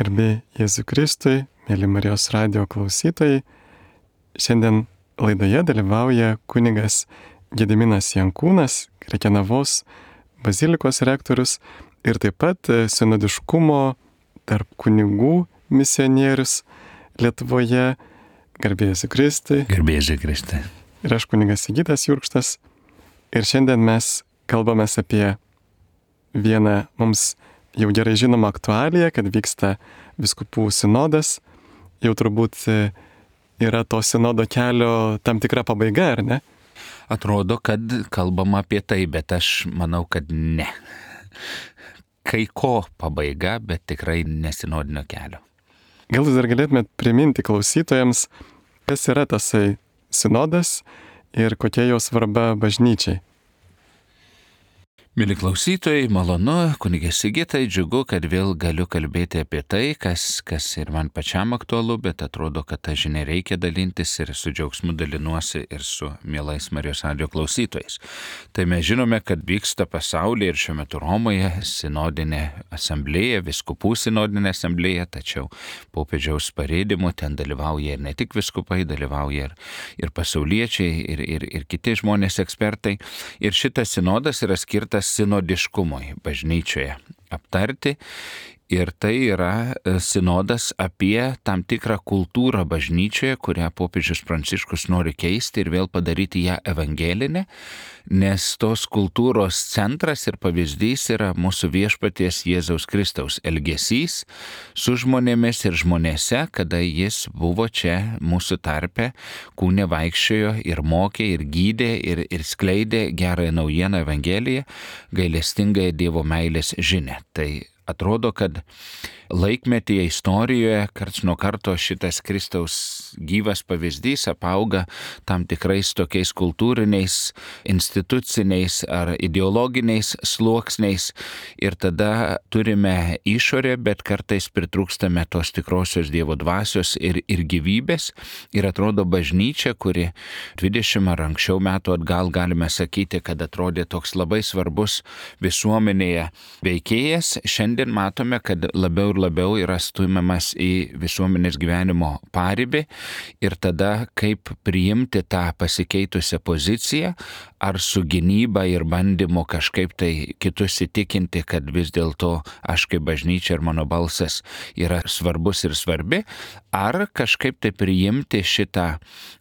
Garbė Jėzui Kristui, mėly Marijos radijo klausytojai. Šiandien laidoje dalyvauja kunigas Gediminas Jankūnas, Krekenavos bazilikos rektorius ir taip pat sinodiškumo tarp kunigų misionierius Lietuvoje. Garbė Jėzui Kristui. Garbė Jėzui Kristui. Ir aš kunigas Sigitas Jurkštas. Ir šiandien mes kalbamės apie vieną mums jau gerai žinomą aktualiją, kad vyksta vyskupų sinodas. Jau turbūt yra to sinodo kelio tam tikra pabaiga, ar ne? Atrodo, kad kalbama apie tai, bet aš manau, kad ne. Kai ko pabaiga, bet tikrai nesinodinio kelio. Gal jūs dar galėtumėt priminti klausytojams, kas yra tasai sinodas ir kokia jo svarba bažnyčiai? Mėly klausytojai, malonu, kunigė Sigitai, džiugu, kad vėl galiu kalbėti apie tai, kas ir man pačiam aktualu, bet atrodo, kad tą žinią reikia dalintis ir su džiaugsmu dalinuosi ir su mielais Marijos radijo klausytojais. Tai mes žinome, kad vyksta pasaulyje ir šiuo metu Romoje sinodinė asamblėja, vyskupų sinodinė asamblėja, tačiau popiežiaus parėdimu ten dalyvauja ir ne tik vyskupai, dalyvauja ir pasauliečiai, ir kiti žmonės ekspertai. Ir šitas sinodas yra skirtas sinodiškumui bažnyčioje aptarti. Ir tai yra sinodas apie tam tikrą kultūrą bažnyčioje, kurią popiežius Pranciškus nori keisti ir vėl padaryti ją evangelinę, nes tos kultūros centras ir pavyzdys yra mūsų viešpaties Jėzaus Kristaus elgesys su žmonėmis ir žmonėse, kada jis buvo čia mūsų tarpe, kūne vaikščiojo ir mokė, ir gydė, ir skleidė gerąją naujieną evangeliją, gailestingąją Dievo meilės žinią. Tai atrodo, kad laikmetyje istorijoje karts nuo karto šitas Kristaus gyvas pavyzdys apauga tam tikrais tokiais kultūriniais, instituciniais ar ideologiniais sluoksniais ir tada turime išorę, bet kartais pritrūkstame tos tikrosios Dievo dvasios ir gyvybės. Ir atrodo bažnyčia, kuri 20 ar anksčiau metų atgal galime sakyti, kad atrodė toks labai svarbus visuomenėje veikėjas, šiandien matome, kad labiau ir labiau yra stumiamas į visuomenės gyvenimo paribį ir tada kaip priimti tą pasikeitusią poziciją, ar su gynyba ir bandymu kažkaip tai kitus įtikinti, kad vis dėlto aš kaip bažnyčia ir mano balsas yra svarbus ir svarbi, ar kažkaip tai priimti šitą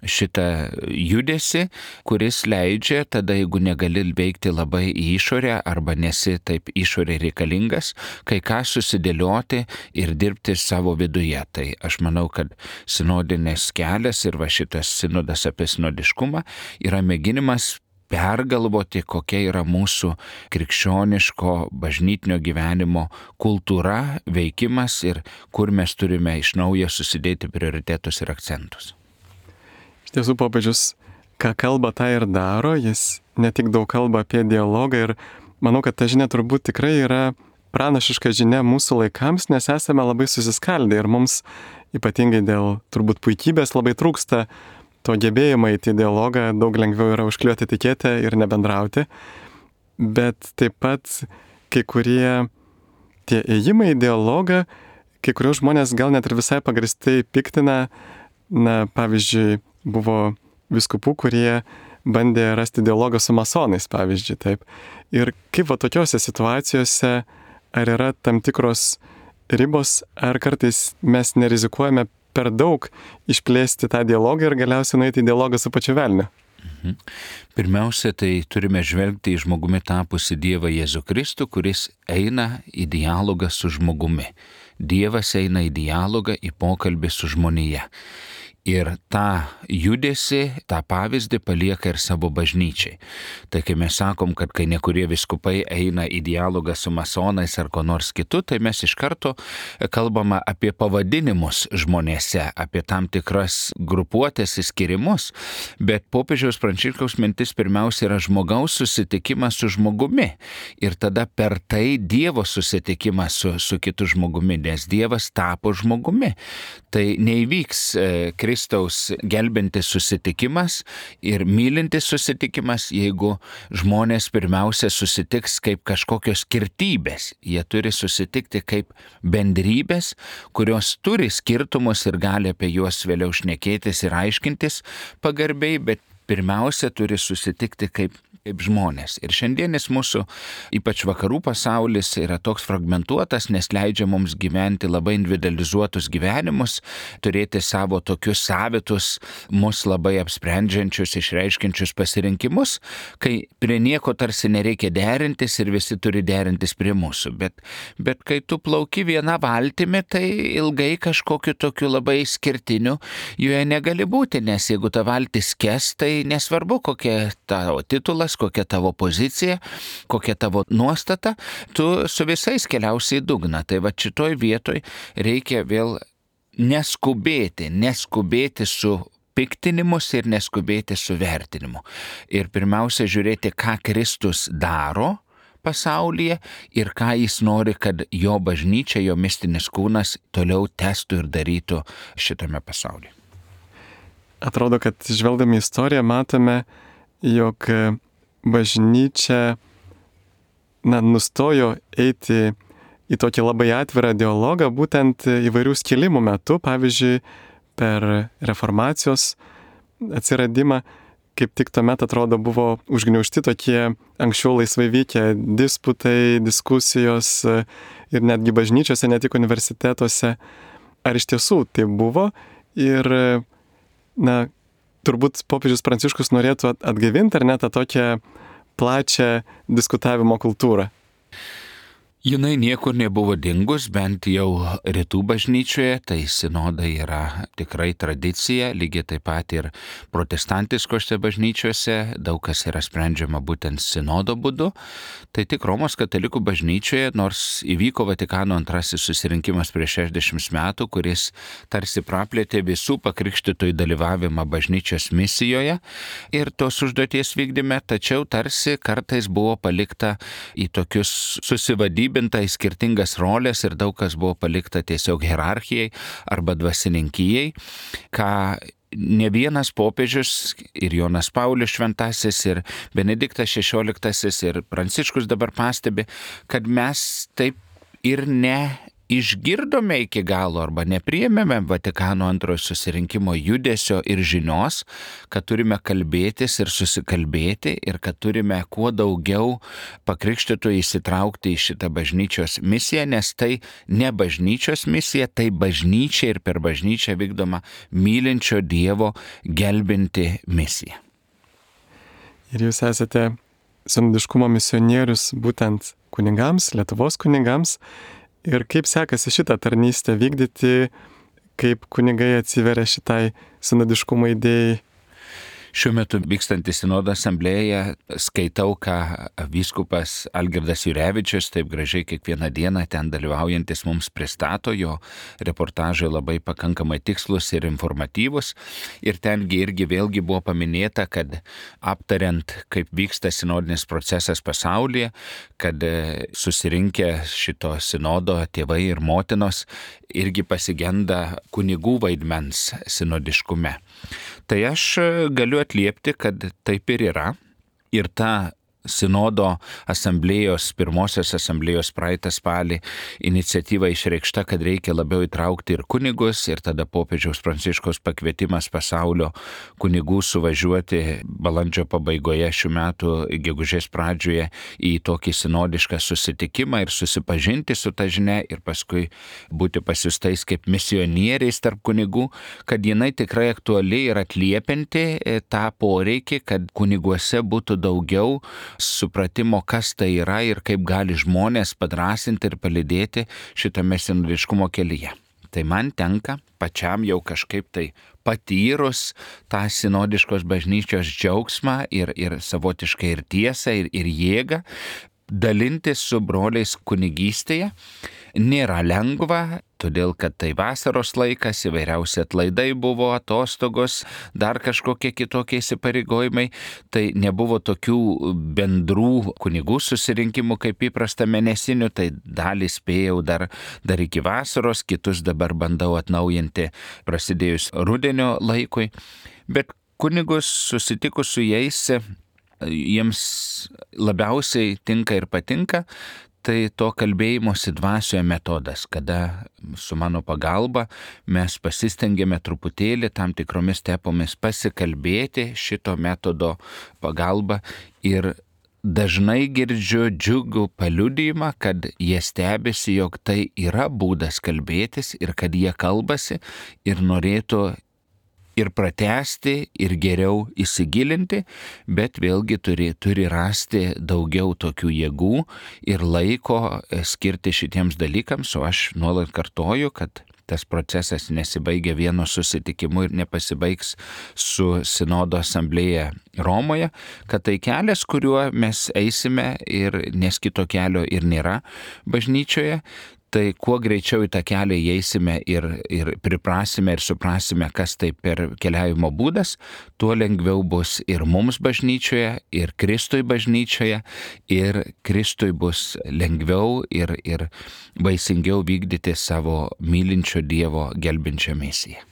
judesį, kuris leidžia tada, jeigu negali veikti labai į išorę arba nesi taip išorė reikalingas, kai ką susidėlioti ir dirbti savo viduje. Tai aš manau, kad sinodinės kelias ir va šitas sinodas apie sinodiškumą yra mėginimas pergalvoti, kokia yra mūsų krikščioniško bažnytinio gyvenimo kultūra, veikimas ir kur mes turime iš naujo susidėti prioritetus ir akcentus. Iš tiesų, popiežius, ką kalba, tą ir daro, jis ne tik daug kalba apie dialogą ir manau, kad ta žinia turbūt tikrai yra pranašiška žinia mūsų laikams, nes esame labai susiskaldę ir mums ypatingai dėl turbūt puikybės labai trūksta to gebėjimo į dialogą, daug lengviau yra užkliuoti etiketę ir nebendrauti. Bet taip pat kai kurie tie ėjimai į dialogą, kai kurios žmonės gal net ir visai pagristai piktina. Pavyzdžiui, buvo vyskupų, kurie bandė rasti dialogą su masonais, pavyzdžiui, taip. Ir kaip tokiose situacijose, ar yra tam tikros ribos, ar kartais mes nerizikuojame per daug išplėsti tą dialogą ir galiausiai nueiti į dialogą su pačiu velniu? Pirmiausia, tai turime žvelgti į žmogumi tapusi Dievą Jėzų Kristų, kuris eina į dialogą su žmogumi. Dievas eina į dialogą, į pokalbį su žmonija. Ir tą judesį, tą pavyzdį palieka ir savo bažnyčiai. Tai kai mes sakom, kad kai nekurie vyskupai eina į dialogą su masonais ar ko nors kitu, tai mes iš karto kalbame apie pavadinimus žmonėse, apie tam tikras grupuotės įskirimus, bet popiežiaus Pranciškaus mintis pirmiausia yra žmogaus susitikimas su žmogumi ir tada per tai Dievo susitikimas su kitu žmogumi, nes Dievas tapo žmogumi. Tai neįvyks Kristaus gelbintis susitikimas ir mylintis susitikimas, jeigu žmonės pirmiausia susitiks kaip kažkokios skirtybės. Jie turi susitikti kaip bendrybės, kurios turi skirtumus ir gali apie juos vėliau šnekėtis ir aiškintis pagarbiai, bet pirmiausia turi susitikti kaip žmonės. Ir šiandienis mūsų, ypač vakarų pasaulis, yra toks fragmentuotas, nes leidžia mums gyventi labai individualizuotus gyvenimus, turėti savo tokius savitus, mus labai apsprendžiančius, išreiškiančius pasirinkimus, kai prie nieko tarsi nereikia derintis ir visi turi derintis prie mūsų. Bet kai tu plauki vieną valtimi, tai ilgai kažkokiu tokiu labai skirtiniu joje negali būti, nes jeigu ta valtis kes, tai nesvarbu, kokia tavo titulas, kokia tavo pozicija, kokia tavo nuostata, tu su visais keliausi į dugną. Tai va šitoj vietoj reikia vėl neskubėti su piktinimus ir neskubėti su vertinimu. Ir pirmiausia žiūrėti, ką Kristus daro pasaulyje ir ką jis nori, kad jo bažnyčia, jo mistinis kūnas toliau testų ir darytų šitame pasaulyje. Atrodo, kad žvelgdami į istoriją matome, jog bažnyčia nustojo eiti į tokį labai atvirą dialogą būtent įvairių skilimų metu, pavyzdžiui, per reformacijos atsiradimą, kaip tik tuomet atrodo buvo užgniaužti tokie anksčiau laisvai vykę disputai, diskusijos ir netgi bažnyčiose, ne tik universitetuose. Ar iš tiesų tai buvo? Ir turbūt popiežius Pranciškus norėtų atgaivinti ar ne tą tokią plačią diskutavimo kultūrą. Jinai niekur nebuvo dingus, bent jau rytų bažnyčioje, tai sinodai yra tikrai tradicija, lygiai taip pat ir protestantiškose bažnyčiose daug kas yra sprendžiama būtent sinodo būdu. Tai tik Romos katalikų bažnyčioje, nors įvyko Vatikano antrasis susirinkimas prieš 60 metų, kuris tarsi praplėtė visų pakrikštytojų dalyvavimą bažnyčios misijoje ir tos užduoties vykdyme, tačiau tarsi kartais buvo palikta į tokius susivadybintas į skirtingas rolės ir daug kas buvo palikta tiesiog hierarchijai arba dvasininkijai, ką ne vienas popiežius ir Jonas Paulius šventasis ir Benediktas XVI ir Pranciškus dabar pastebi, kad mes taip ir išgirdome iki galo arba nepriėmėme Vatikano antrojo susirinkimo judesio ir žinios, kad turime kalbėtis ir susikalbėti ir kad turime kuo daugiau pakrikštytojų įsitraukti į šitą bažnyčios misiją, nes tai ne bažnyčios misija, tai bažnyčia ir per bažnyčią vykdoma mylinčio Dievo gelbinti misija. Ir jūs esate sinodiškumo misionierius būtent kunigams, Lietuvos kunigams. Ir kaip sekasi šitą tarnystę vykdyti, kaip kunigai atsiveria šitai sinodiškumo idėjai? Šiuo metu vykstantį sinodo asamblėją skaitau, ką vyskupas Algirdas Jurevičius taip gražiai kiekvieną dieną ten dalyvaujantis mums pristato, jo reportažai labai pakankamai tikslus ir informatyvus. Ir tengi irgi vėlgi buvo paminėta, kad aptariant, kaip vyksta sinodinis procesas pasaulyje, kad susirinkę šito sinodo tėvai ir motinos irgi pasigenda kunigų vaidmens sinodiškume. Tai aš galiu atliepti, kad taip ir yra. Ir ta sinodo asamblėjos, pirmosios asamblėjos praeitą spalį iniciatyva išreikšta, kad reikia labiau įtraukti ir kunigus, ir tada popiežiaus Pranciškaus pakvietimas pasaulio kunigų suvažiuoti balandžio pabaigoje šių metų gegužės pradžioje į tokį sinodišką susitikimą ir susipažinti su ta žinia ir paskui būti pasiustais kaip misionieriais tarp kunigų, kad jinai tikrai aktuali ir atliepianti tą poreikį, kad kuniguose būtų daugiau supratimo, kas tai yra ir kaip gali žmonės padrasinti ir palydėti šitame sinodiškumo kelyje. Tai man tenka pačiam jau kažkaip tai patyrus tą sinodiškos bažnyčios džiaugsmą ir savotiškai ir tiesą ir jėgą, dalintis su broliais kunigystėje. Nėra lengva, todėl kad tai vasaros laikas, įvairiausi atlaidai buvo, atostogos, dar kažkokie kitokie įsipareigojimai, tai nebuvo tokių bendrų kunigų susirinkimų kaip įprasta mėnesinių, tai dalį spėjau dar iki vasaros, kitus dabar bandau atnaujinti prasidėjus rudenio laikui, bet kunigus susitikus su jais, jiems labiausiai tinka ir patinka, tai to kalbėjimosi dvasioje metodas, kada su mano pagalba mes pasistengėme truputėlį tam tikromis tepomis pasikalbėti šito metodo pagalba ir dažnai girdžiu džiugų paliudijimą, kad jie stebisi, jog tai yra būdas kalbėtis ir kad jie kalbasi ir norėtų ir pratęsti, ir geriau įsigilinti, bet vėlgi turi rasti daugiau tokių jėgų ir laiko skirti šitiems dalykams, o aš nuolat kartoju, kad tas procesas nesibaigia vienu susitikimu ir nepasibaigs su sinodo asamblėja Romoje, kad tai kelias, kuriuo mes eisime ir nes kito kelio ir nėra bažnyčioje. Tai kuo greičiau į tą kelią įeisime ir priprasime ir suprasime, kas tai per keliavimo būdas, tuo lengviau bus ir mums bažnyčioje, ir Kristui bažnyčioje, ir Kristui bus lengviau ir vaisingiau vykdyti savo mylinčio Dievo gelbinčią misiją.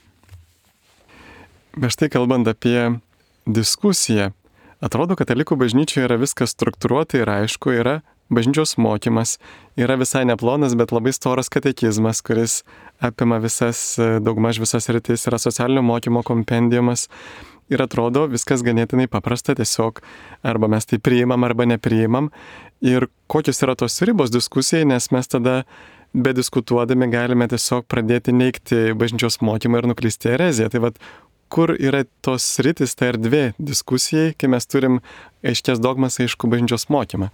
Bet štai kalbant apie diskusiją, atrodo, katalikų bažnyčioje yra viskas struktūruota ir aišku, yra bažnyčios mokymas, yra visai neplonas, bet labai storas katekizmas, kuris apima daugmaž visas rytis, yra socialinio mokymo kompendiumas ir atrodo viskas ganėtinai paprasta, tiesiog arba mes tai priimam, arba nepriimam. Ir kokios yra tos ribos diskusijai, nes mes tada bediskutuodami galime tiesiog pradėti neigti bažnyčios mokymą ir nuklysti ereziją. Tai vat, kur yra tos rytis, ta erdvė diskusijai, kai mes turim aiškias dogmas, aišku bažnyčios mokymą?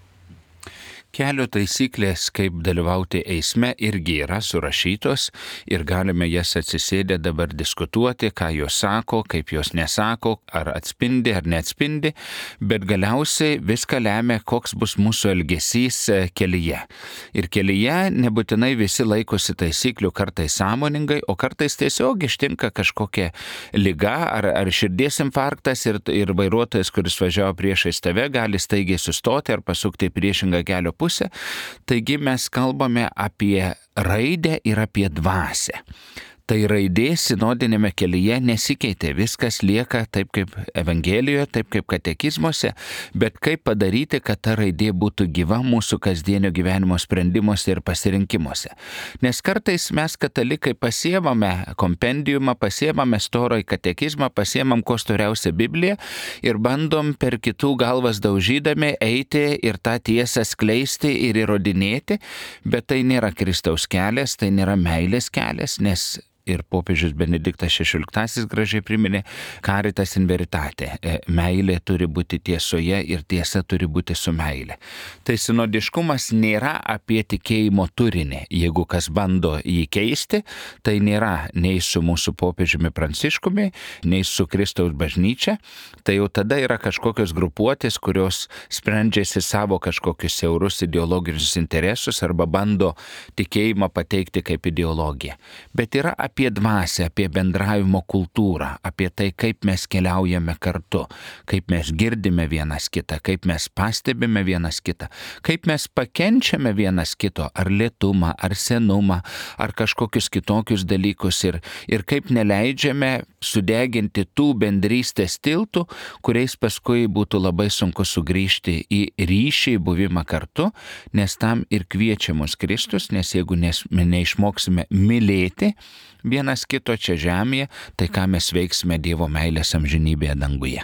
Kelio taisyklės, kaip dalyvauti eisme, irgi yra surašytos ir galime jas atsisėdę dabar diskutuoti, ką jos sako, kaip jos nesako, ar atspindi ar neatspindi, bet galiausiai viską lemia, koks bus mūsų elgesys kelyje. Ir kelyje nebūtinai visi laikosi taisyklių, kartais sąmoningai, o kartais tiesiog ištinka kažkokia liga ar širdies infarktas ir vairuotojas, kuris važiavo priešais tave, gali staigiai sustoti ar pasukti į priešingą kelio pusę. Taigi mes kalbame apie raidę ir apie dvasią. Tai raidė sinodinėme kelyje nesikeitė, viskas lieka taip kaip Evangelijoje, taip kaip katekizmuose, bet kaip padaryti, kad ta raidė būtų gyva mūsų kasdienio gyvenimo sprendimuose ir pasirinkimuose. Nes kartais mes katalikai pasiemame kompendiumą, pasiemame storą katekizmą, pasiemam kuo storiausią Bibliją ir bandom per kitų galvas daužydami eiti ir tą tiesą skleisti ir įrodinėti, bet tai nėra Kristaus kelias, tai nėra meilės kelias, nes ir popiežius Benediktas XVI gražiai priminė caritas in veritate. Meilė turi būti tiesoje ir tiesa turi būti su meilė. Tai sinodiškumas nėra apie tikėjimo turinį. Jeigu kas bando jį keisti, tai nėra nei su mūsų popiežiumi Pranciškumi, nei su Kristaus bažnyčia. Tai jau tada yra kažkokios grupuotės, kurios sprendžiasi savo kažkokius siaurus ideologinius interesus arba bando tikėjimą pateikti kaip ideologiją. Bet yra apie dvasią, apie bendravimo kultūrą, apie tai, kaip mes keliaujame kartu, kaip mes girdime vienas kitą, kaip mes pastebime vienas kitą, kaip mes pakenčiame vienas kito, ar lėtumą, ar senumą, ar kažkokius kitokius dalykus ir kaip neleidžiame sudeginti tų bendrystės tiltų, kuriais paskui būtų labai sunku sugrįžti į ryšį, buvimą kartu, nes tam ir kviečia mus Kristus, nes jeigu neišmoksime mylėti vienas kito čia žemėje, tai ką mes veiksime Dievo meilės amžinybėje danguje.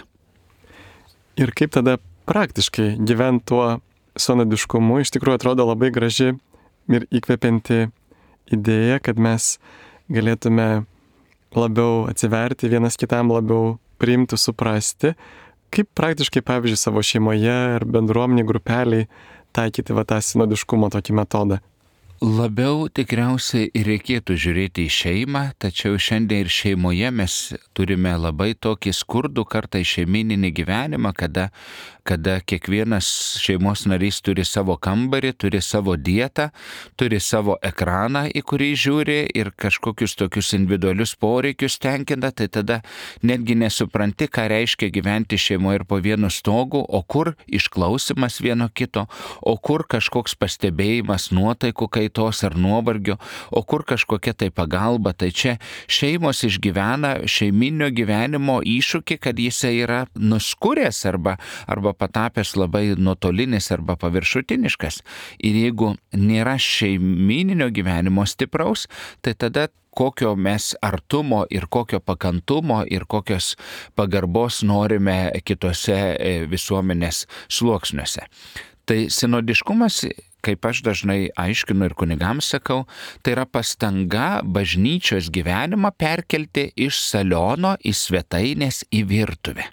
Ir kaip tada praktiškai gyventi tuo sinodiškumu, iš tikrųjų atrodo labai graži ir įkvepianti idėja, kad mes galėtume labiau atsiverti vienas kitam, labiau priimti, suprasti, kaip praktiškai, pavyzdžiui, savo šeimoje ar bendruomenių grupeliai taikyti tą sinodiškumo tokį metodą. Labiau tikriausiai ir reikėtų žiūrėti į šeimą, tačiau šiandien ir šeimoje mes turime labai tokį skurdų kartą šeimininį gyvenimą, kada kada kiekvienas šeimos narys turi savo kambarį, turi savo dietą, turi savo ekraną, į kurį žiūri ir kažkokius tokius individualius poreikius tenkina, tai tada netgi nesupranti, ką reiškia gyventi šeimoje ir po vienu stogu, o kur išklausimas vieno kito, o kur kažkoks pastebėjimas nuotaikų kaitos ar nuovargio, o kur kažkokia tai pagalba. Tai čia šeimos išgyvena šeiminio gyvenimo iššūkį, kad jisai yra nuskuręs arba patapęs labai nuotolinis arba paviršutiniškas. Ir jeigu nėra šeiminio gyvenimo stipraus, tai tada kokio mes artumo ir kokio pakantumo ir kokios pagarbos norime kitose visuomenės sluoksniuose. Tai sinodiškumas, kaip aš dažnai aiškinu ir kunigams sakau, tai yra pastanga bažnyčios gyvenimą perkelti iš saliono į svetainės į virtuvę.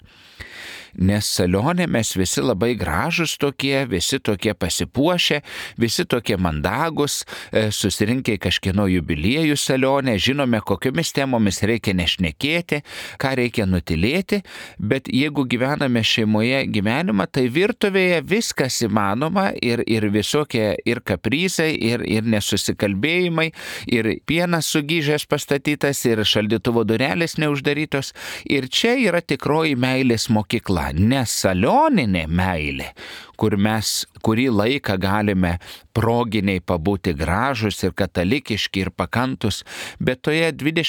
Nes salione mes visi labai gražus tokie, visi tokie pasipuošę, visi tokie mandagus, susirinkę į kažkieno jubiliejų salione, žinome, kokiomis temomis reikia nešnekėti, ką reikia nutilėti, bet jeigu gyvename šeimoje gyvenimą, tai virtuvėje viskas įmanoma ir visokie ir kaprizai, ir nesusikalbėjimai, ir pienas sugyžęs pastatytas, ir šaldytuvo durelės neuždarytos. Ir čia yra tikroji meilės mokykla. Ne salioninė meilė, kur mes kurį laiką galime proginiai pabūti gražus ir katalikiški ir pakantus, bet toje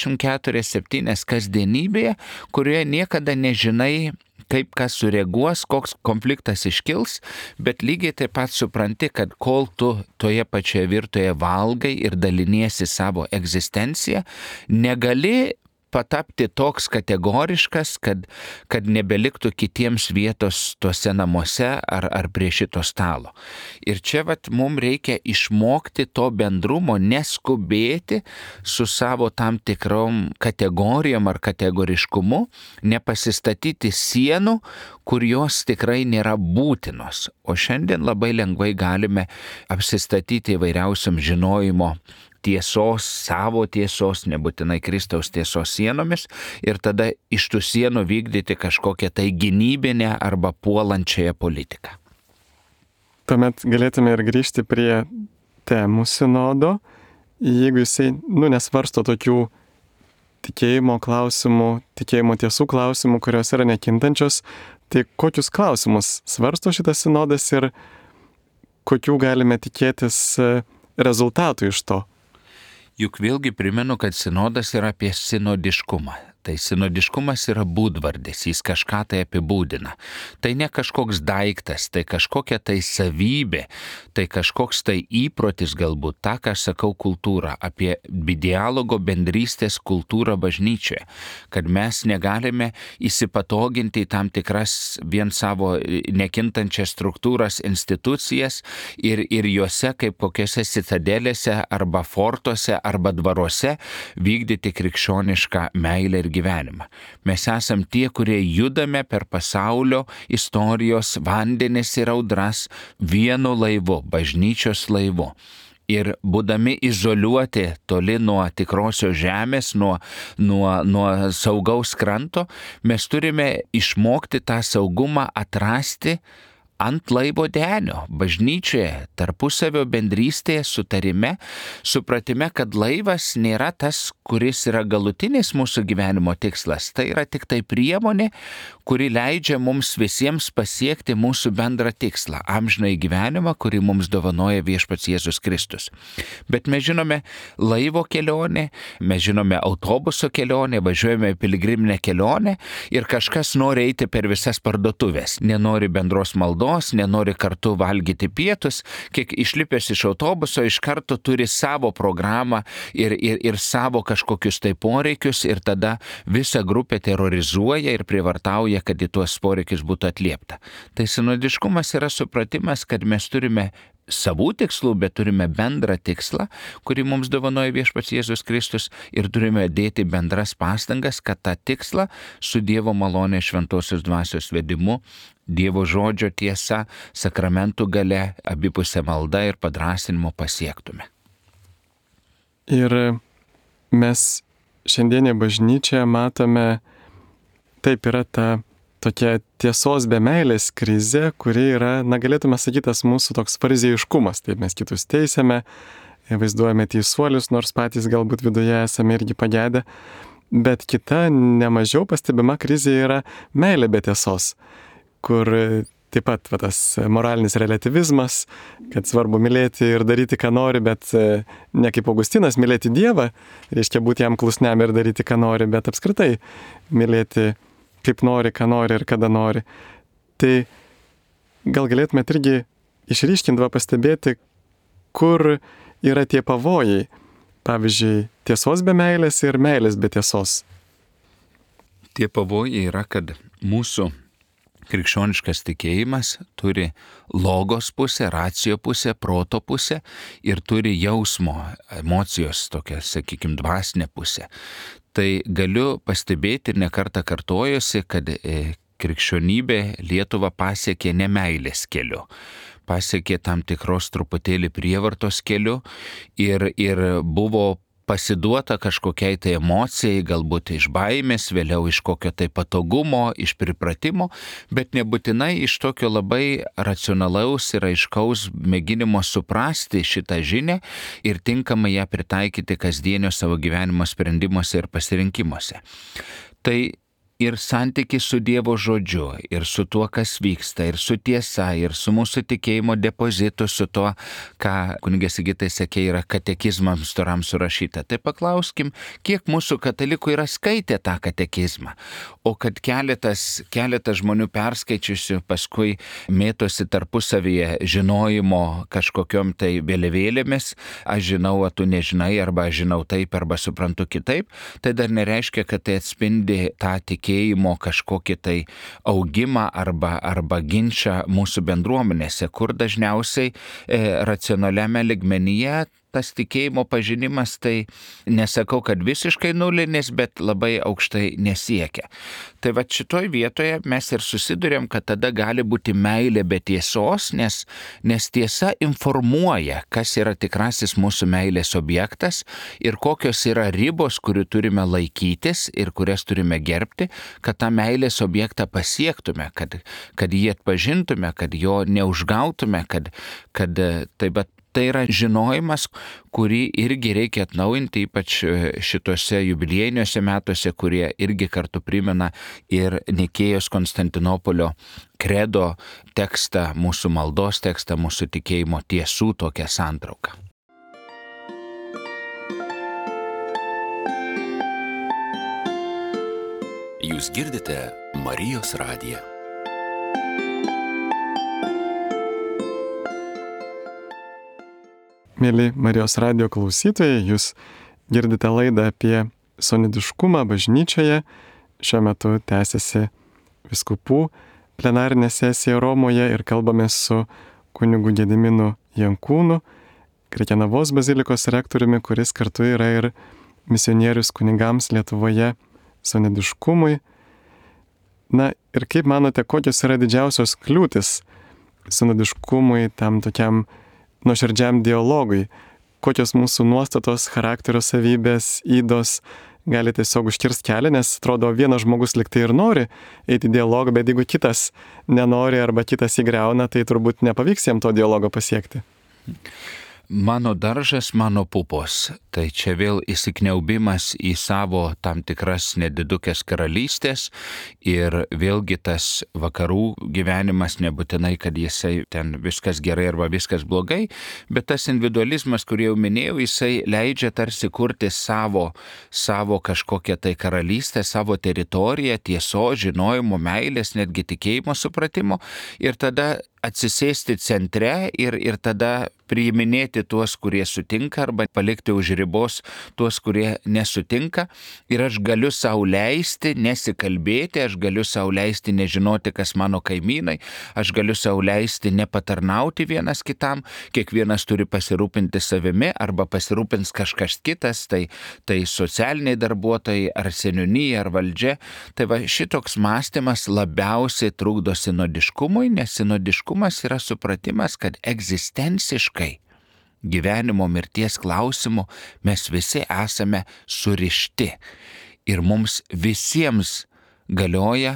24/7 kasdienybėje, kurioje niekada nežinai, kaip kas sureaguos, koks konfliktas iškils, bet lygiai taip pat supranti, kad kol tu toje pačioje virtuvėje valgai ir daliniesi savo egzistenciją, negali patapti toks kategoriškas, kad nebeliktų kitiems vietos tuose namuose ar prie šito stalo. Ir čia mums reikia išmokti to bendrumo, neskubėti su savo tam tikrom kategorijom ar kategoriškumu, nepasistatyti sienų, kur jos tikrai nėra būtinos. O šiandien labai lengvai galime apsistatyti įvairiausiam žinojimo tiesos, savo tiesos, nebūtinai Kristaus tiesos sienomis ir tada iš tų sienų vykdyti kažkokią tai gynybinę arba puolančiąją politiką. Tuomet galėtume ir grįžti prie temų sinodo, jeigu jisai, nesvarsto tokių tikėjimo klausimų, tikėjimo tiesų klausimų, kurios yra nekintančios, tai kokius klausimus svarsto šitas sinodas ir kokių galime tikėtis rezultatų iš to? Juk vėlgi primenu, kad sinodas yra apie sinodiškumą. Tai sinodiškumas yra būdvardis, jis kažką tai apibūdina. Tai ne kažkoks daiktas, tai kažkokia tai savybė, tai kažkoks tai įprotis galbūt, tą, ką aš sakau, kultūra, apie dialogo bendrystės kultūrą bažnyčioje, kad mes negalime įsipatoginti į tam tikras vien savo nekintančias struktūras, institucijas ir juose kaip kokiose citadelėse arba fortuose arba dvaruose vykdyti krikščionišką meilę ir gyvenimą. Mes esam tie, kurie judame per pasaulio istorijos vandenis ir audras vienu laivu, bažnyčios laivu. Ir būdami izoliuoti toli nuo tikrosios žemės, nuo saugaus kranto, mes turime išmokti tą saugumą atrasti ant laivo denio, bažnyčioje, tarpusavio bendrystėje, sutarime, supratime, kad laivas nėra tas, kuris yra galutinis mūsų gyvenimo tikslas. Tai yra tik tai priemonė, kuri leidžia mums visiems pasiekti mūsų bendrą tikslą, amžinąjį gyvenimą, kurį mums dovanoja viešpats Jėzus Kristus. Bet mes žinome laivo kelionę, mes žinome autobuso kelionę, važiuojame piligriminę kelionę ir kažkas nori eiti per visas parduotuvės, nenori bendros maldos, nenori kartu valgyti pietus, kiek išlipęs iš autobuso iš karto turi savo programą ir savo kažkokius tai poreikius ir tada visa grupė terrorizuoja ir prievartauja, kad į tuos poreikius būtų atliepta. Tai sinodiškumas yra supratimas, kad mes turime savų tikslų, bet turime bendrą tikslą, kurį mums dovanoja viešpats Jėzus Kristus ir turime dėti bendras pastangas, kad tą tikslą su Dievo malonė šventosios dvasios vedimu, Dievo žodžio tiesa, sakramentų gale, abipusė malda ir padrąsinimo pasiektume. Ir mes šiandienė bažnyčia matome, taip yra ta tokia tiesos be meilės krizė, kuri yra, galėtume sakyti, tas mūsų toks fariziejiškumas. Taip mes kitus teisėme, vaizduojame teisuolius, nors patys galbūt viduje esame irgi pagedę. Bet kita, nemažiau pastebima krizė yra meilė be tiesos, kur taip pat tas moralinis relativizmas, kad svarbu mylėti ir daryti, ką nori, bet ne kaip Augustinas mylėti Dievą, reiškia būti jam klusniam ir daryti, ką nori, bet apskritai mylėti kaip nori, ką nori ir kada nori. Tai gal galėtumėt irgi išryškinti, pastebėti, kur yra tie pavojai. Pavyzdžiui, tiesos be meilės ir meilės be tiesos. Tie pavojai yra, kad mūsų krikščioniškas tikėjimas turi logos pusę, racijo pusę, proto pusę ir turi jausmo, emocijos, tokia, sakykime, dvasinė pusė. Tai galiu pastebėti ir nekartą kartojusi, kad krikščionybė Lietuvą pasiekė ne meilės keliu. Pasiekė tam tikros truputėlį prievartos keliu ir buvo pasiduota kažkokiai tai emocijai, galbūt iš baimės, vėliau iš kokio tai patogumo, iš pripratimo, bet nebūtinai iš tokio labai racionalaus ir aiškaus mėginimo suprasti šitą žinią ir tinkamai ją pritaikyti kasdienio savo gyvenimo sprendimuose ir pasirinkimuose. Tai ir santykis su Dievo žodžiu, ir su tuo, kas vyksta, ir su tiesa, ir su mūsų tikėjimo depozitu, su tuo, ką kunigė Sigitai sakė, yra katekizmams storams surašyta. Tai paklauskim, kiek mūsų katalikų yra skaitę tą katekizmą. O kad keletas žmonių perskaičiusių paskui mėtosi tarpusavyje žinojimo kažkokiom tai vėliavėlėmis, aš žinau, o tu nežinai, arba aš žinau taip, arba suprantu kitaip, tai dar nereiškia, kad tai atspindi tą tikėjimą kažkokį tai augimą arba ginčą mūsų bendruomenėse, kur dažniausiai racionaliame lygmenyje tas tikėjimo pažinimas, tai nesakau, kad visiškai nulinis, bet labai aukštai nesiekia. Tai va šitoj vietoje mes ir susidurėm, kad tada gali būti meilė be tiesos, nes tiesa informuoja, kas yra tikrasis mūsų meilės objektas ir kokios yra ribos, kurių turime laikytis ir kurias turime gerbti, kad tą meilės objektą pasiektume, kad jį atpažintume, kad jo neužgautume, kad taip pat tai yra žinojimas, kurį irgi reikia atnaujinti, ypač šituose jubiliejiniuose metuose, kurie irgi kartu primena ir Nikėjos Konstantinopolio kredo tekstą, mūsų maldos tekstą, mūsų tikėjimo tiesų tokią santrauką. Jūs girdite Marijos radiją. Mėly Marijos radijo klausytojai, jūs girdite laidą apie sonidiškumą bažnyčioje. Šiuo metu tęsiasi vyskupų plenarinė sesija Romoje ir kalbame su kunigu Gediminu Jankūnu, Krekenavos bazilikos rektoriumi, kuris kartu yra ir misionierius kunigams Lietuvoje sonidiškumui. Na ir kaip manote, kokios yra didžiausios kliūtis sonidiškumui, tam tokiam nuoširdžiam dialogui, kokios mūsų nuostatos, charakterio savybės, ydos gali tiesiog užkirsti kelią, nes atrodo vienas žmogus liktai ir nori eiti į dialogą, bet jeigu kitas nenori arba kitas įgriauna, tai turbūt nepavyks jam to dialogo pasiekti. Mano daržas, mano pupos. Tai čia vėl įsikniaubimas į savo tam tikras nedidukės karalystės ir vėlgi tas vakarų gyvenimas nebūtinai, kad jisai ten viskas gerai arba viskas blogai, bet tas individualizmas, kurį jau minėjau, jisai leidžia tarsi kurti savo kažkokią tai karalystę, savo teritoriją, tiesos, žinojimo, meilės, netgi tikėjimo supratimo ir tada atsisėsti centre ir tada priiminėti tuos, kurie sutinka, arba palikti už ribos tuos, kurie nesutinka. Ir aš galiu sau leisti nesikalbėti, aš galiu sau leisti nežinoti, kas mano kaimynai, aš galiu sau leisti nepatarnauti vienas kitam, kiekvienas turi pasirūpinti savimi arba pasirūpins kažkas kitas, tai socialiniai darbuotojai ar seniūnija ar valdžia. Tai va šitoks mąstymas labiausiai trukdo sinodiškumui, nes sinodiškumas yra supratimas, kad egzistenciškai gyvenimo mirties klausimu mes visi esame surišti ir mums visiems galioja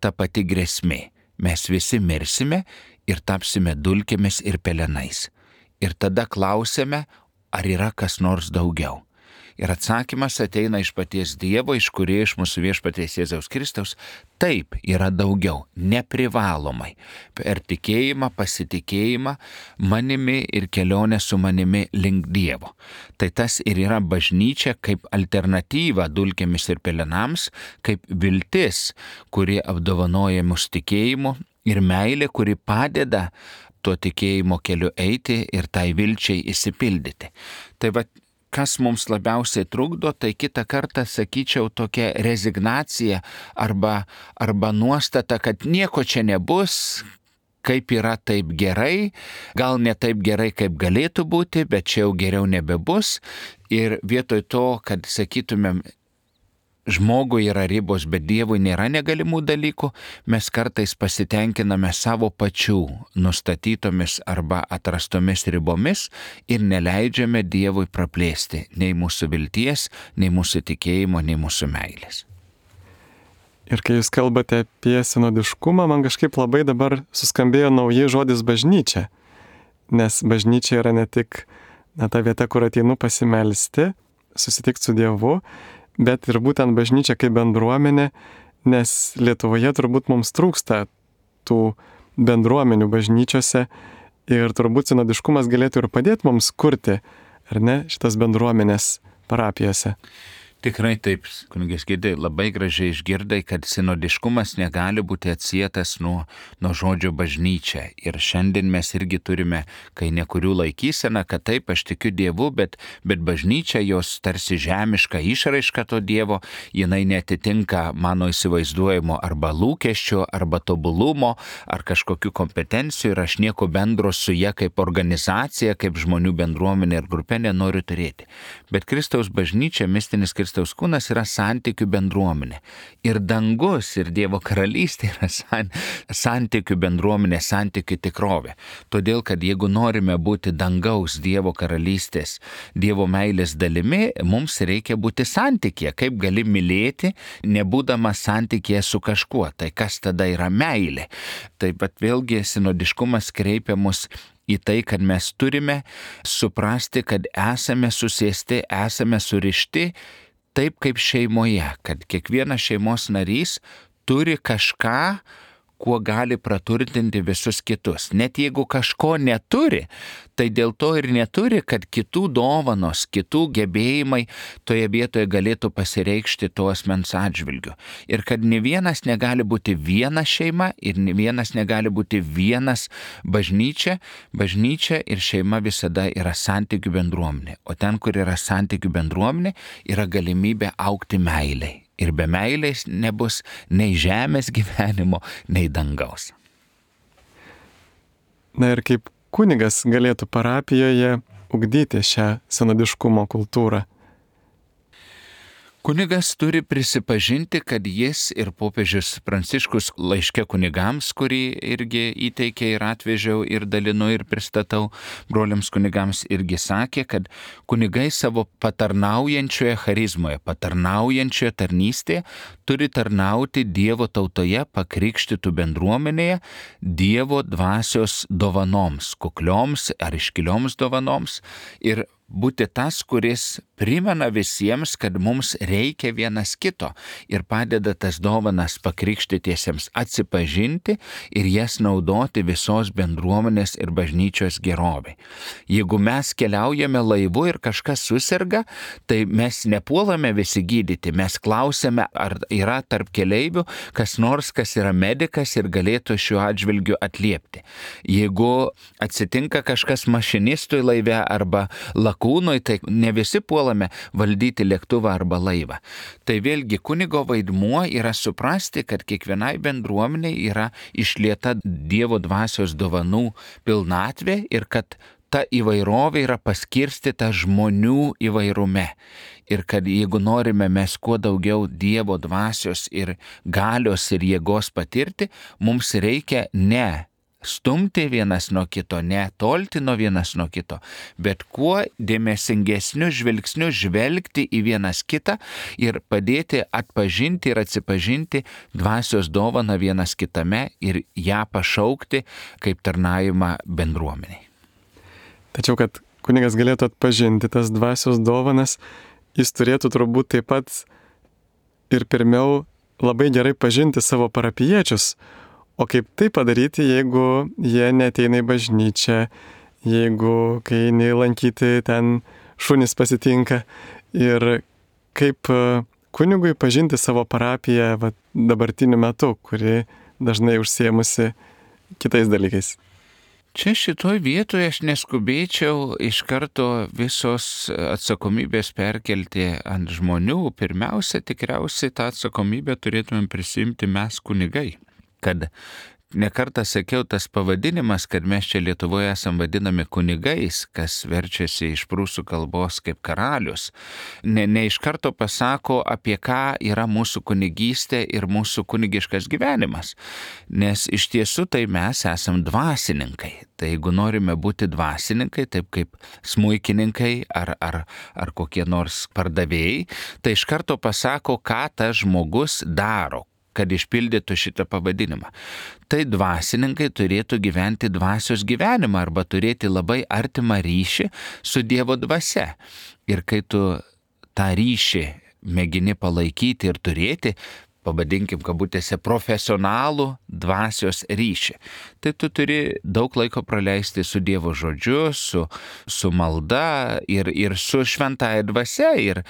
ta pati grėsmė. Mes visi mirsime ir tapsime dulkėmis ir pelenais. Ir tada klausime, ar yra kas nors daugiau. Ir atsakymas ateina iš paties Dievo, iš kurie iš mūsų viešpaties Jėzaus Kristaus. Taip, yra daugiau, neprivalomai. Per tikėjimą, pasitikėjimą manimi ir kelionę su manimi link Dievo. Tai tas ir yra bažnyčia kaip alternatyva dulkėmis ir pelenams, kaip viltis, kuri apdovanoja mus tikėjimu, ir meilė, kuri padeda tuo tikėjimo keliu eiti ir tai vilčiai išsipildyti. Tai va, kas mums labiausiai trukdo, tai kitą kartą, sakyčiau, tokia rezignacija arba nuostata, kad nieko čia nebus, kaip yra taip gerai, gal ne taip gerai, kaip galėtų būti, bet čia jau geriau nebebus. Ir vietoj to, kad sakytumėm, žmogui yra ribos, bet Dievui nėra negalimų dalykų, mes kartais pasitenkiname savo pačių nustatytomis arba atrastomis ribomis ir neleidžiame Dievui praplėsti nei mūsų vilties, nei mūsų tikėjimo, nei mūsų meilės. Ir kai jūs kalbate apie sinodiškumą, man kažkaip labai dabar suskambėjo naujai žodis bažnyčia. Nes bažnyčia yra ne tik ta vieta, kur ateinu pasimelsti, susitikti su Dievu, bet ir būtent bažnyčia kaip bendruomenė, nes Lietuvoje turbūt mums trūksta tų bendruomenių bažnyčiose ir turbūt sinodiškumas galėtų ir padėti mums kurti, ar ne, šitas bendruomenės parapijose. Tikrai taip, kunigas Gidai, labai gražiai išgirdai, kad sinodiškumas negali būti atsietas nuo žodžio bažnyčia. Ir šiandien mes irgi turime, kai nekurių laikysena, kad taip, aš tikiu Dievu, bet bažnyčia, jos tarsi žemiška išraiška to Dievo, jinai netitinka mano įsivaizduojimo arba lūkesčio, arba tobulumo, ar kažkokių kompetencijų, ir aš nieko bendro su ja kaip organizacija, kaip žmonių bendruomenė ir grupė nenoriu turėti. Bet Kristaus bažnyčia, mistinis Kristaus kūnas yra santykių bendruomenė. Ir dangus, ir Dievo karalystė yra santykių bendruomenė, santykių tikrovė. Todėl, kad jeigu norime būti dangaus Dievo karalystės, Dievo meilės dalimi, mums reikia būti santykėje. Kaip gali mylėti, nebūdama santykėje su kažkuo? Tai kas tada yra meilė? Taip pat vėlgi sinodiškumas kreipia mus į tai, kad mes turime suprasti, kad esame susėsti, esame surišti taip kaip šeimoje, kad kiekvienas šeimos narys turi kažką, kuo gali praturtinti visus kitus. Net jeigu kažko neturi, tai dėl to ir neturi, kad kitų dovanos, kitų gebėjimai toje vietoje galėtų pasireikšti to asmens atžvilgiu. Ir kad ne vienas negali būti viena šeima ir ne vienas negali būti vienas bažnyčia. Bažnyčia ir šeima visada yra santykių bendruomenė. O ten, kur yra santykių bendruomenė, yra galimybė augti meiliai. Ir be meilės nebus nei žemės gyvenimo, nei dangaus. Na ir kaip kunigas galėtų parapijoje ugdyti šią sinodiškumo kultūrą? Kunigas turi prisipažinti, kad jis ir popiežius Pranciškus laiške kunigams, kurį irgi įteikė ir atvežiau ir dalinu ir pristatau broliams kunigams, irgi sakė, kad kunigai savo patarnaujančioje charizmoje, patarnaujančioje tarnystėje turi tarnauti Dievo tautoje pakrikštytų bendruomenėje Dievo dvasios dovanoms, kuklioms ar iškilioms dovanoms ir būti tas, kuris primena visiems, kad mums reikia vienas kito ir padeda tas dovanas pakrikštytiesiems atsipažinti ir jas naudoti visos bendruomenės ir bažnyčios gerovei. Jeigu mes keliaujame laivu ir kažkas suserga, tai mes nepuolame visi gydyti, mes klausime, ar yra tarp keleivių kas nors, kas yra medikas ir galėtų šiuo atžvilgiu atliepti. Jeigu atsitinka kažkas mašinistui laive arba lakūnui, tai ne visi puolame valdyti lėktuvą arba laivą. Tai vėlgi kunigo vaidmuo yra suprasti, kad kiekvienai bendruomeniai yra išlieta Dievo dvasios dovanų pilnatvė ir kad ta įvairovė yra paskirstyta žmonių įvairume. Ir kad jeigu norime mes kuo daugiau Dievo dvasios ir galios ir jėgos patirti, mums reikia ne stumti vienas nuo kito, ne tolti nuo vienas nuo kito, bet kuo dėmesingesniu žvilgsniu žvelgti į vienas kitą ir padėti atpažinti ir atsipažinti dvasios dovaną vienas kitame ir ją pašaukti kaip tarnavimą bendruomeniai. Tačiau, kad kunigas galėtų atpažinti tas dvasios dovanas, jis turėtų turbūt taip pat ir pirmiau labai gerai pažinti savo parapijiečius. O kaip tai padaryti, jeigu jie neateina į bažnyčią, jeigu kai eini lankyti ten šunys pasitinka, ir kaip kunigui pažinti savo parapiją dabartiniu metu, kuri dažnai užsiėmusi kitais dalykais. Čia šitoj vietoje aš neskubėčiau iš karto visos atsakomybės perkelti ant žmonių. Pirmiausia, tikriausiai tą atsakomybę turėtumėm prisimti mes kunigai. Kad nekartą sakiau, tas pavadinimas, kad mes čia Lietuvoje esam vadinami kunigais, kas verčiasi iš prūsų kalbos kaip karalius, ne iš karto pasako, apie ką yra mūsų kunigystė ir mūsų kunigiškas gyvenimas. Nes iš tiesų tai mes esam dvasininkai. Tai jeigu norime būti dvasininkai, taip kaip smuikininkai ar kokie nors pardavėjai, tai iš karto pasako, ką tas žmogus daro, kad išpildytų šitą pavadinimą. Tai dvasininkai turėtų gyventi dvasios gyvenimą arba turėti labai artimą ryšį su Dievo dvasia. Ir kai tu tą ryšį mėgini palaikyti ir turėti, pavadinkim kabutėse, profesionalų dvasios ryšį, tai tu turi daug laiko praleisti su Dievo žodžiu, su malda ir su šventąja dvasia ir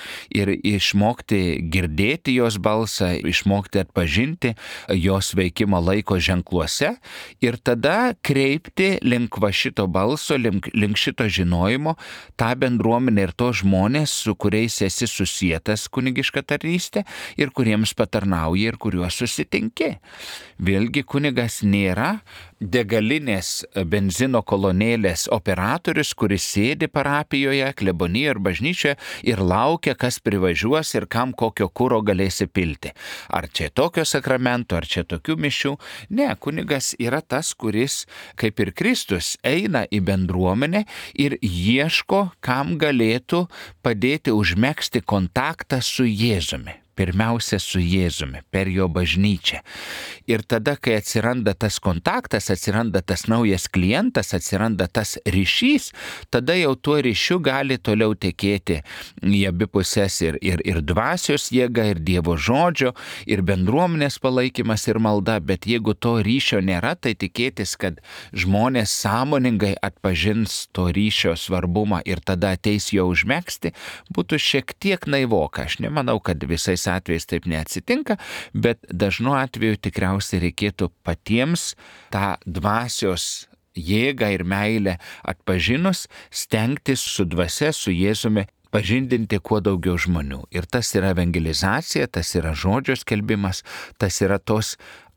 išmokti girdėti jos balsą, išmokti atpažinti jos veikimą laiko ženkluose ir tada kreipti link va šito balso, link šito žinojimo tą bendruomenę ir tos žmonės, su kuriais esi susietas kunigiška tarnystė ir kuriems patarnauji ir kuriuos susitinki. Vėlgi kunigas nėra degalinės benzino kolonėlės operatorius, kuris sėdi parapijoje, klebonijoje ir bažnyčioje ir laukia, kas privažiuos ir kam kokio kuro galėsi pilti. Ar čia tokio sakramento, ar čia tokių mišių. Ne, kunigas yra tas, kuris, kaip ir Kristus, eina į bendruomenę ir ieško, kam galėtų padėti užmegzti kontaktą su Jėzumi. Pirmiausia su Jėzumi, per jo bažnyčią. Ir tada, kai atsiranda tas kontaktas, atsiranda tas naujas klientas, atsiranda tas ryšys, tada jau tuo ryšiu gali toliau tekėti į abi pusės ir dvasios jėga, ir Dievo žodžio, ir bendruomenės palaikymas ir malda. Bet jeigu to ryšio nėra, tai tikėtis, kad žmonės sąmoningai atpažins to ryšio svarbumą ir tada ateis jo užmegzti, būtų šiek tiek naivoka. Aš nemanau, kad visais atvejais taip neatsitinka, bet dažnu atveju tikriausiai reikėtų patiems tą dvasios jėgą ir meilę atpažinus stengtis su dvasia, su Jėzumi pažindinti kuo daugiau žmonių. Ir tas yra evangelizacija, tas yra žodžio skelbimas, tas yra tos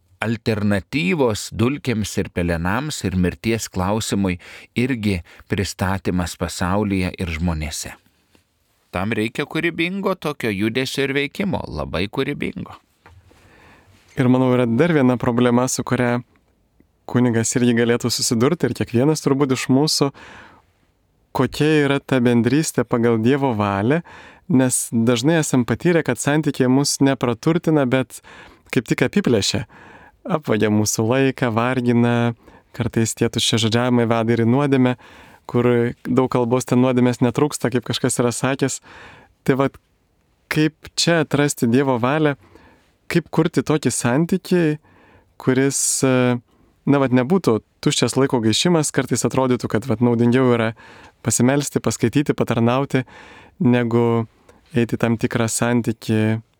alternatyvos dulkėms ir pelenams ir mirties klausimui irgi pristatymas pasaulyje ir žmonėse. Tam reikia kūrybingo tokio judesio ir veikimo, labai kūrybingo. Ir manau, yra dar viena problema, su kuria kunigas irgi galėtų susidurti ir kiekvienas turbūt iš mūsų, kokia yra ta bendrystė pagal Dievo valią, nes dažnai esam patyrę, kad santykiai mus nepraturtina, bet kaip tik apiplėšia. Apvagia mūsų laiką, vargina, kartais tie tuščiažodžiavimai veda ir į nuodėmę, kur daug kalbos ten nuodėmės netrūksta, kaip kažkas yra sakęs. Tai kaip čia atrasti Dievo valią, kaip kurti tokį santykį, kuris, nebūtų tuščias laiko gaišimas, kartais atrodytų, kad naudingiau yra pasimelsti, paskaityti, patarnauti, negu eiti tam tikrą santykį.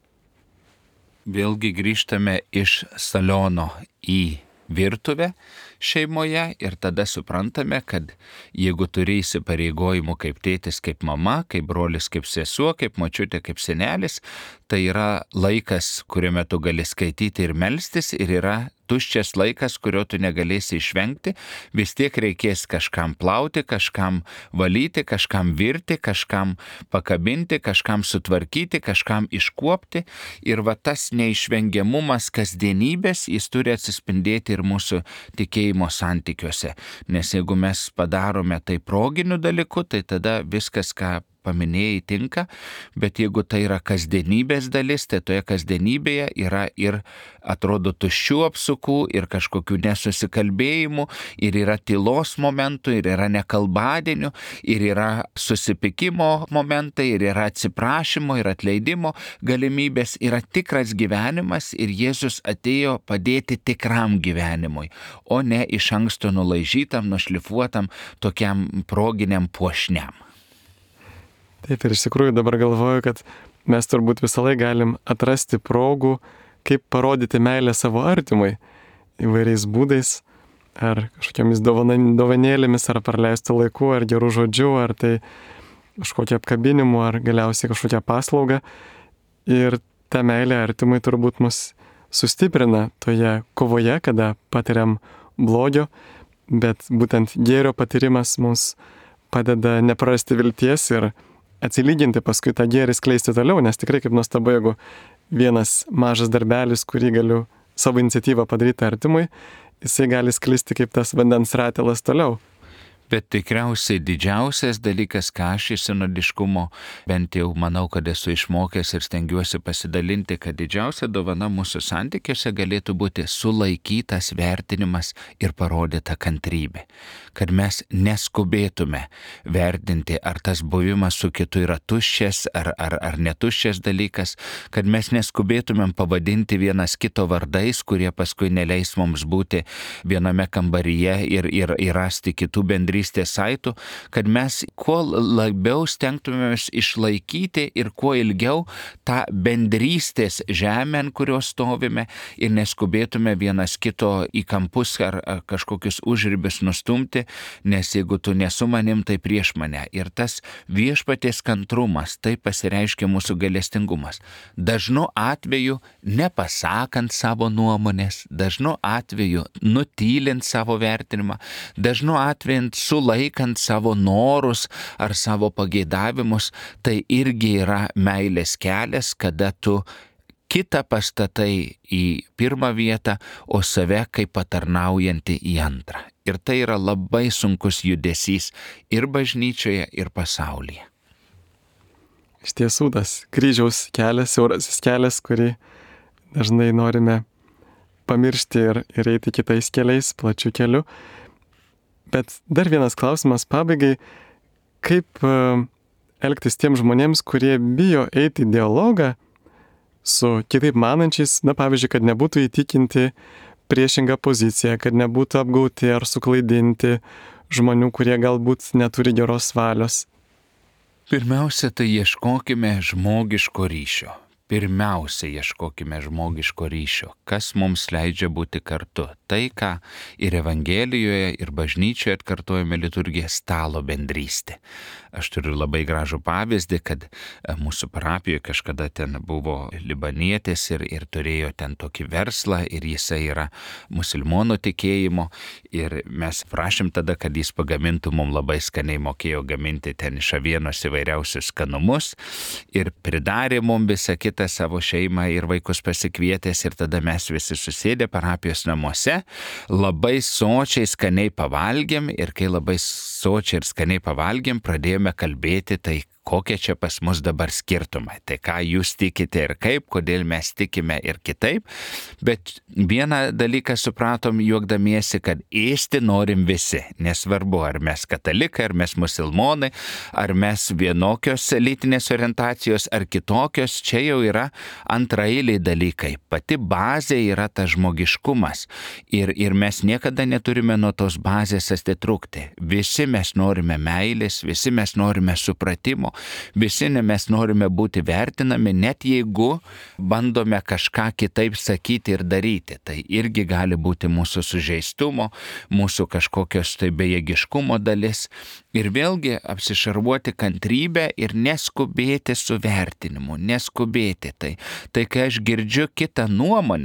Vėlgi grįžtame iš saliono į virtuvę šeimoje ir tada suprantame, kad jeigu turi įsipareigojimų kaip tėtis, kaip mama, kaip brolis, kaip sesuo, kaip močiutė, kaip senelis, tai yra laikas, kuriame tu gali skaityti ir melstis ir yra tuščias laikas, kurio tu negalėsi išvengti, vis tiek reikės kažkam plauti, kažkam valyti, kažkam virti, kažkam pakabinti, kažkam sutvarkyti, kažkam iškuopti. Ir va tas neišvengiamumas kasdienybės, jis turi atsispindėti ir mūsų tikėjimo santykiuose. Nes jeigu mes padarome tai proginiu dalyku, tai tada viskas, ką paminėjai, tinka, bet jeigu tai yra kasdienybės dalis, tai toje kasdienybėje yra ir atrodo tuščių apsukų, ir kažkokių nesusikalbėjimų, ir yra tylos momentų, ir yra nekalbadienių, ir yra susipykimo momentai, ir yra atsiprašymo, ir atleidimo galimybės, yra tikras gyvenimas ir Jėzus atėjo padėti tikram gyvenimui, o ne iš anksto nulaižytam, nušlifuotam, tokiam proginiam puošniam. Taip, ir iš tikrųjų dabar galvoju, kad mes turbūt visą laiką galim atrasti progų, kaip parodyti meilę savo artimui įvairiais būdais, ar kažkokiamis dovanėlėmis, ar praleisti laiku, ar gerų žodžių, ar tai kažkokia apkabinimu, ar galiausiai kažkokia paslauga. Ir ta meilė artimui turbūt mus sustiprina toje kovoje, kada patiriam blogio, bet būtent gėrio patyrimas mums padeda neprarasti vilties ir atsilyginti paskui tą gėrį skleisti toliau, nes tikrai kaip nuostabu, jeigu vienas mažas darbelis, kurį galiu savo iniciatyvą padaryti artimui, jisai gali sklisti kaip tas vandens ratelas toliau. Bet tikriausiai didžiausias dalykas, ką aš iš sinodiškumo bent jau manau, kad esu išmokęs ir stengiuosi pasidalinti, kad didžiausia dovana mūsų santykiuose galėtų būti sulaikytas vertinimas ir parodyta kantrybė. Kad mes neskubėtume vertinti, ar tas buvimas su kitu yra tuščias ar netuščias dalykas, kad mes neskubėtumėm pavadinti vienas kito vardais, kurie paskui neleis mums būti viename kambaryje ir rasti kitų bendrystės saitų, kad mes kuo labiau stengtumėmės išlaikyti ir kuo ilgiau tą bendrystės žemę, ant kurios stovime, ir neskubėtume vienas kito į kampus ar kažkokius užribius nustumti, nes jeigu tu nesu manim, tai prieš mane. Ir tas viešpaties kantrumas, tai pasireiškia mūsų gailestingumas. Dažnu atveju nepasakant savo nuomonės, dažnu atveju nutylint savo vertinimą, dažnu atveju sulaikant savo norus ar savo pageidavimus, tai irgi yra meilės kelias, kada tu kitą pastatai į pirmą vietą, o save kaip patarnaujantį į antrą. Ir tai yra labai sunkus judesys ir bažnyčioje, ir pasaulyje. Iš tiesų, tas kryžiaus kelias, siaurasis kelias, kurį dažnai norime pamiršti ir eiti kitais keliais, plačiu keliu. Bet dar vienas klausimas pabaigai, kaip elgtis tiem žmonėms, kurie bijo eiti į dialogą su kitaip manančiais, pavyzdžiui, kad nebūtų įtikinti priešingą poziciją, kad nebūtų apgauti ar suklaidinti žmonių, kurie galbūt neturi geros valios. Pirmiausia, tai ieškokime žmogiško ryšio. Pirmiausia, ieškokime žmogiško ryšio, kas mums leidžia būti kartu. Tai, ką ir Evangelijoje, ir bažnyčioje atkartojame liturgiją, stalo bendrystė. Aš turiu labai gražų pavyzdį, kad mūsų parapijoje kažkada ten buvo libanietis ir turėjo ten tokį verslą, ir jisai yra musulmonų tikėjimo, ir mes prašėm tada, kad jis pagamintų, mums labai skaniai mokėjo gaminti ten iš avienos įvairiausius skanumus, ir pridarė mums visą kitą savo šeimą ir vaikus pasikvietęs, ir tada mes visi susėdę parapijos namuose, labai sočiai skaniai pavalgėm, ir kai labai sočiai ir skaniai pavalgėm, pradėjome kalbėti, tai kokie čia pas mus dabar skirtumai, tai ką jūs tikite ir kaip, kodėl mes tikime ir kitaip, bet vieną dalyką supratom juokdamiesi, kad ėsti norim visi, nesvarbu, ar mes katalikai, ar mes musulmonai, ar mes vienokios lytinės orientacijos, ar kitokios, čia jau yra antraeiliai dalykai. Pati bazė yra tas žmogiškumas ir mes niekada neturime nuo tos bazės atitrūkti. Visi mes norime meilės, visi mes norime supratimo, visi mes norime būti vertinami, net jeigu bandome kažką kitaip sakyti ir daryti. Tai irgi gali būti mūsų sužeistumo, mūsų kažkokios tai bejėgiškumo dalis. Ir vėlgi apsišarvuoti kantrybę ir neskubėti su vertinimu, neskubėti. Tai kai aš girdžiu kitą nuomonę,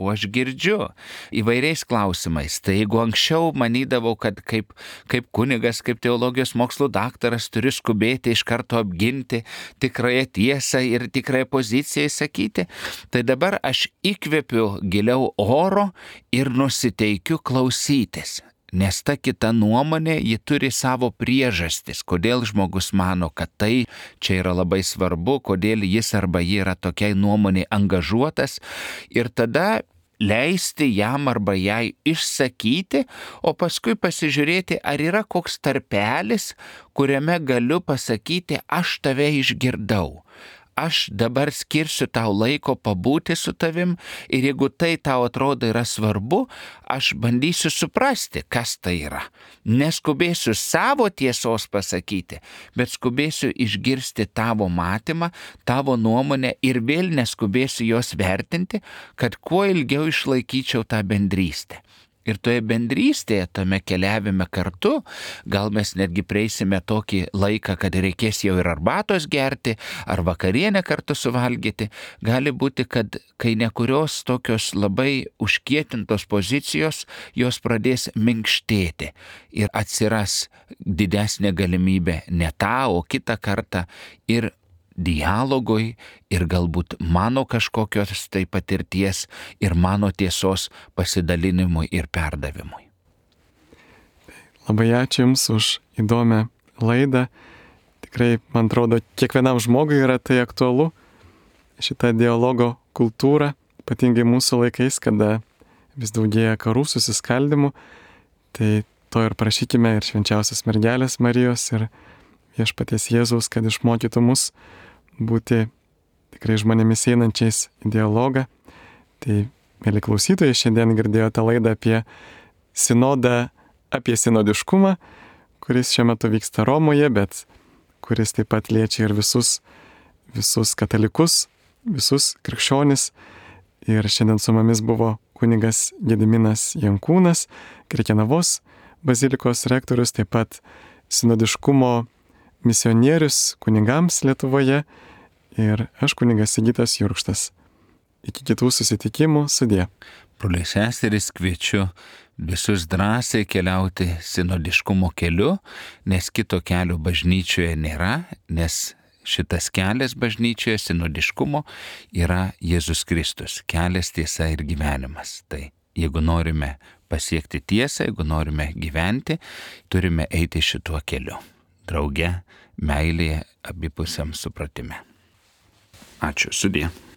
o aš girdžiu įvairiais klausimais. Tai jeigu anksčiau manydavau, kad kaip kunigas, kaip teologijos mokslų daktaras turiu skubėti iš karto apginti tikrąją tiesą ir tikrąją poziciją įsakyti, tai dabar aš įkvepiu giliau oro ir nusiteikiu klausytis. Nes ta kita nuomonė, ji turi savo priežastis, kodėl žmogus mano, kad tai čia yra labai svarbu, kodėl jis arba ji yra tokiai nuomonė angažuotas ir tada leisti jam arba jai išsakyti, o paskui pasižiūrėti, ar yra koks tarpelis, kuriame galiu pasakyti, aš tave išgirdau. Aš dabar skirsiu tau laiko pabūti su tavim ir jeigu tai tau atrodo yra svarbu, aš bandysiu suprasti, kas tai yra. Neskubėsiu savo tiesos pasakyti, bet skubėsiu išgirsti tavo matymą, tavo nuomonę ir vėl neskubėsiu jos vertinti, kad kuo ilgiau išlaikyčiau tą bendrystę. Ir toje bendrystėje, tame keliavime kartu, gal mes netgi prieisime tokį laiką, kad reikės jau ir arbatos gerti, ar vakarienę kartu suvalgyti. Gali būti, kad kai nekurios tokios labai užkietintos pozicijos, jos pradės minkštėti ir atsiras didesnė galimybė ne tą, o kitą kartą ir dialogui ir galbūt mano kažkokios tai patirties ir mano tiesos pasidalinimui ir perdavimui. Labai ačiū Jums už įdomią laidą. Tikrai, man atrodo, kiekvienam žmogui yra tai aktualu, šita dialogo kultūra, ypatingai mūsų laikais, kada vis daugėja karų, susiskaldimų. Tai to ir prašykime ir švenčiausios mergelės Marijos ir Viešpaties Jėzaus, kad išmokytų mus būti tikrai žmonėmis einančiais į dialogą. Tai, mėly klausytojai, šiandien girdėjote laidą apie sinodą, apie sinodiškumą, kuris šiuo metu vyksta Romoje, bet kuris taip pat liečia ir visus katalikus, visus krikščionis. Ir šiandien su mumis buvo kunigas Gediminas Jankūnas, Krekenavos bazilikos rektorius, taip pat sinodiškumo misionierius kunigams Lietuvoje ir aš kunigas Sigitas Jurkštas. Iki kitų susitikimų, sudie. Broliai seserys, kviečiu visus drąsiai keliauti sinodiškumo keliu, nes kito kelio bažnyčioje nėra, nes šitas kelias bažnyčioje sinodiškumo yra Jėzus Kristus, kelias, tiesa ir gyvenimas. Tai jeigu norime pasiekti tiesą, jeigu norime gyventi, turime eiti šituo keliu. Drauge, meilėje, abipusiam supratime. Ačiū, sudie.